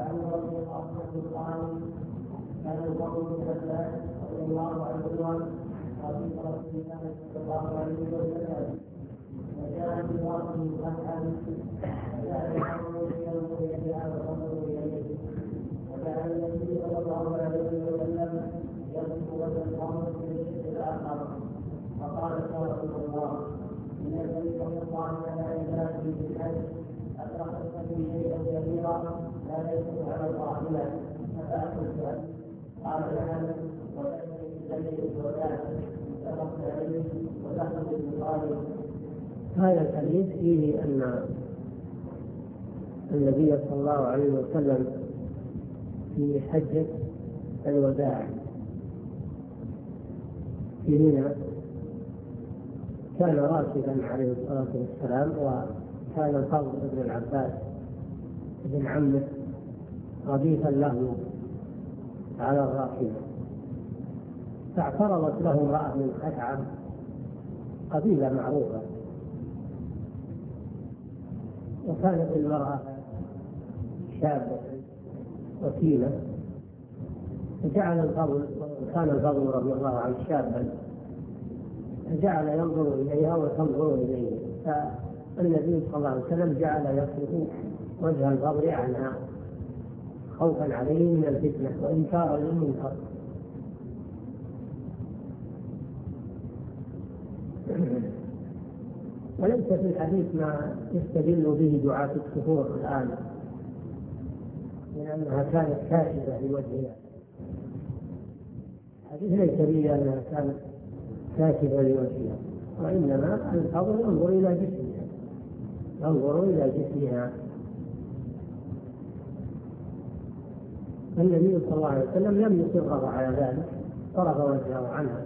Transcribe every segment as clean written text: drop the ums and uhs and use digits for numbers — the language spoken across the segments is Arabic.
عنه رضي الله عنه قال كان الفضل بن عباس رضي الله عنهما رفيق رسول الله صلى الله عليه وسلم وكان بواقع فتحا فكان ينظر اليها وتنظر اليه وكان النبي صلى الله عليه وسلم يصف وجه القوم في الشق الاخر فقال يا رسول الله ان النبي صلى الله عليه وسلم في الحج أدركت به شيئا كثيرا لا يكون على الراحلة فأخذ قال نعم وكان في الوداع فأخذ عليه وتأخذ بالمقابل. هذا الحديث فيه أن النبي صلى الله عليه وسلم في حجة الوداع في منى كان راكبا عليه الصلاة والسلام، وكان الفضل بن العباس بن عمه رديفا له على الراحلة، فاعترضت له امرأة من خثعم قبيلة معروفة، وكانت المرأة شابة وكيلة، فجعل الفضل، كان الفضل رضي الله عنه شابا، فجعل ينظر إليها وتنظر إليه، فالنبي صلى الله عليه وسلم جعل يصرف وجه الفضل عنها خوفا عليه من الفتنة وإنكارا للمنكر. وليس في الحديث ما يستدل به دعاة السفور الآن من أنها كانت كاشفة لوجهها. الحديث ليس به أنها كانت كاشفة لوجهها، وإنما الفضل ينظر إلى جسمها، ينظر إلى جسمها. النبي صلى الله عليه وسلم لم يصرها على ذلك، صرف وجهه عنها.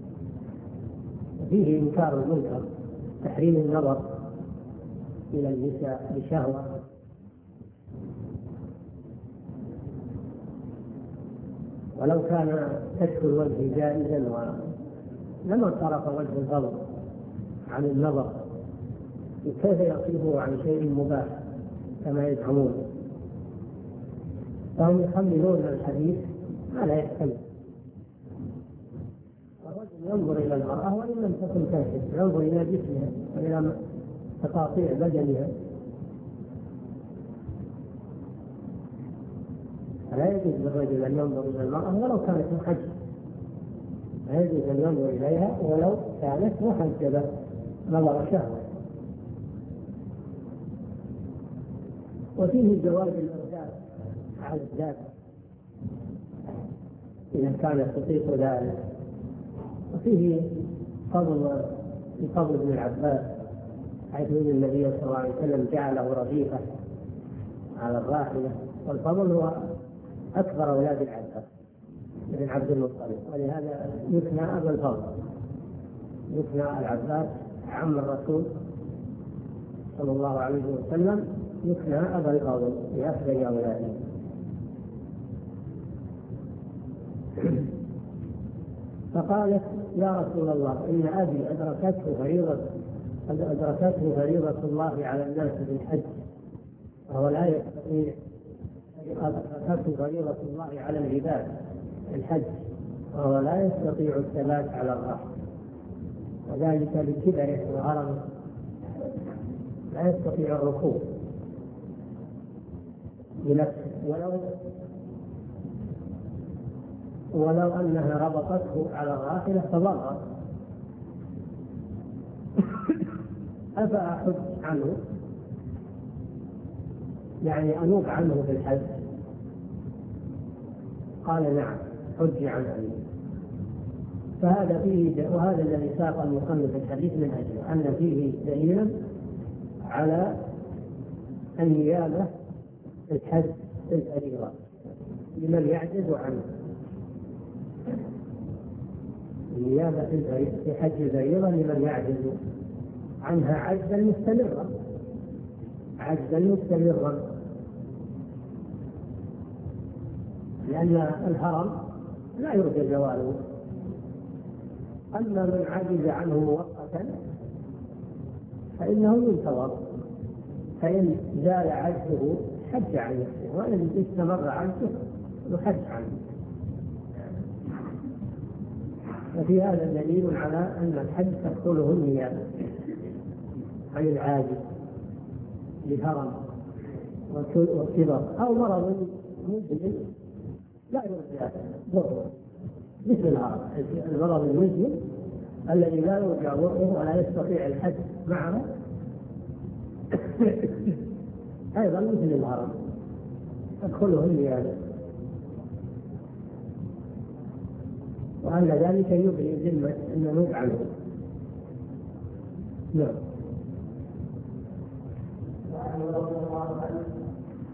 فيه إنكار المنكر، تحريم النظر إلى النساء بشهوة، ولو كان كشف الوجه جائزا لما صرف وجه الفضل عن النظر، كيف يصرفه عن شيء مباح كما يزعمون؟ فهم يحملون الحديث ما لا يحتمل. الرجل ينظر إلى المرأة وإن لم تكن كاشفة، ينظر إلى جسمها وإلى تقاطيع بدنها، فلا يجوز للرجل أن ينظر إلى المرأة ولو كانت محجبة، لا يجوز أن ينظر إليها ولو كانت محجبة نظر شهوة. وفيه جواز الإرجاء على الذات إذا كانت تطيق ذلك. وفيه فضل بن العباس حيث أن النبي صلى الله عليه وسلم جعله رديفا على الراحلة، والفضل هو أكبر أولاد العباس بن عبد المطلب، ولهذا يثنى أبا الفضل، يثنى العباس عم الرسول صلى الله عليه وسلم، يثنى أبا الفضل بأفضل أولاده. فقالت يا رسول الله إن أبي أدركته فريضة الله على الناس بالحج وهو لا يستطيع، أدركته فريضة الله على العباد الحج وهو لا يستطيع الثبات على الراحة، وذلك لكبره وهرمه، لا يستطيع الركوب بنفسه ولو أنها ربطته على الراحلة فضرها، أفأحج عنه، يعني أنوب عنه في الحج؟ قال نعم حج عن أبيه. فهذا فيه، وهذا الذي ساق المصنف الحديث من أجله، أن فيه دليلا على النيابة في الحج الفريضة لمن يعجز عنه، النيابة في حج الفريضة لمن يعجز عنها عجزا مستمرا، لأن الهرم لا يرجى زواله. أما من عجز عنه مؤقتا فإنه ينتظر، فإن زال عجزه حج عن نفسه، وإن استمر عنه يحج عنه. وفي هذا دليل على أن الحج تدخله النيابة عن العاجز لهرم وكبر أو مرض مزمن لا يرجى ضره، مثل الهرم، المرض المزمن الذي لا يرجى ضره ولا يستطيع الحج معه أيضا مثل الهرم تدخله النيابة، وأن ذلك يبرئ ذمة النوب عنه. نعم.